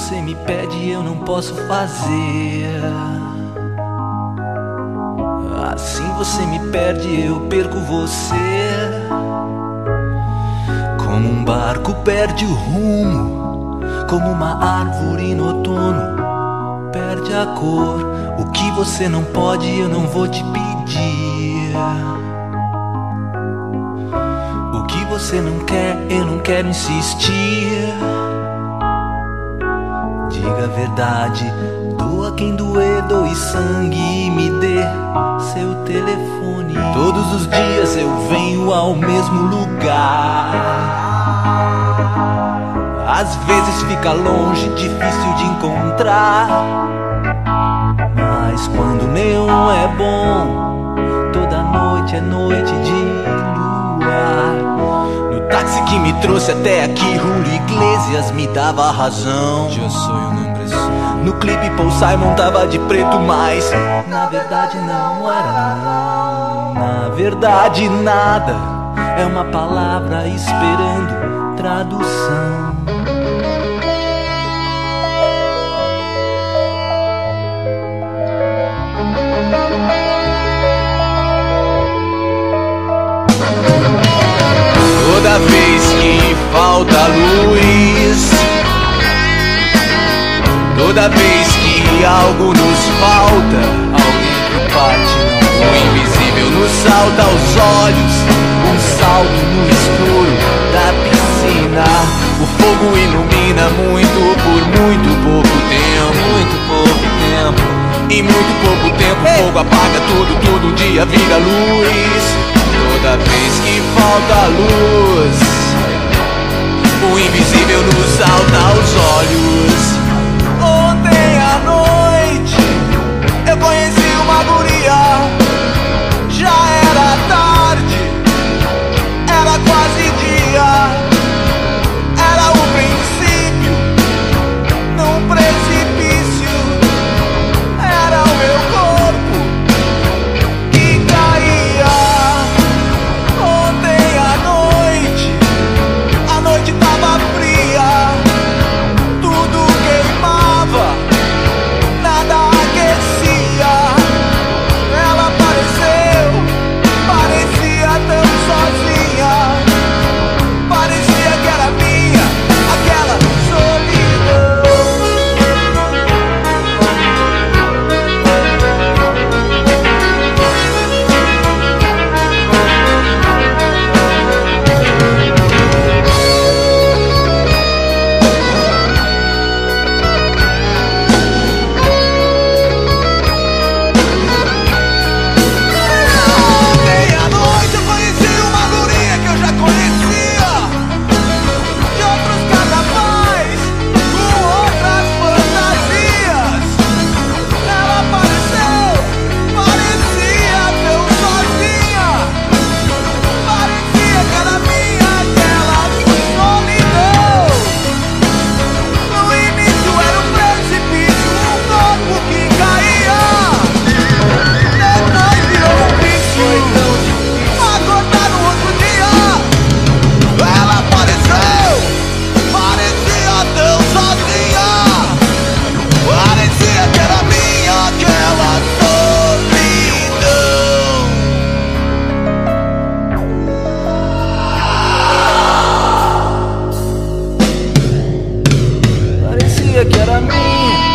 você me pede eu não posso fazer. Assim você me perde, eu perco você. Como um barco perde o rumo, como uma árvore no outono perde a cor. O que você não pode eu não vou te pedir. O que você não quer eu não quero insistir. Diga a verdade, doa quem doer, doe sangue e me dê seu telefone. Todos os dias eu venho ao mesmo lugar. Às vezes fica longe, difícil de encontrar. Mas quando o neon é bom, toda noite é noite de luar. No táxi que me trouxe até aqui, Julio Iglesias me dava razão. Eu sou o nome. No clipe Paul Simon tava de preto, mas na verdade não era não. Na verdade nada, é uma palavra esperando tradução. Toda vez que falta luz, toda vez que algo nos falta, alguém que parte não. O invisível nos salta aos olhos, um salto no escuro da piscina. O fogo ilumina muito por muito pouco tempo. Muito pouco tempo. Em muito pouco tempo o fogo apaga tudo, tudo um dia vira luz. Toda vez que falta luz, o invisível nos salta aos olhos. Ontem à noite eu conheci uma guria. Já era tarde, era quase dia. Era o princípio num precipício. Era o meu corpo que caía. Ontem à noite tava fria. Tudo queimava, nada aquecia. Ela apareceu, parecia tão sozinha. Parecia que era minha, aquela solidão. Ontem à noite eu conheci uma guria que eu já conhecia de outros carnavais, com outras fantasias. Ela apareceu, parecia tão sozinha. Parecia que era minha, aquela solidão. No início era um precipício, um corpo que caía. Depois virou um vício, acordar no outro dia. Ela apareceu, parecia tão sozinha. Parecia que era minha, aquela solidão. Parecia que era minha.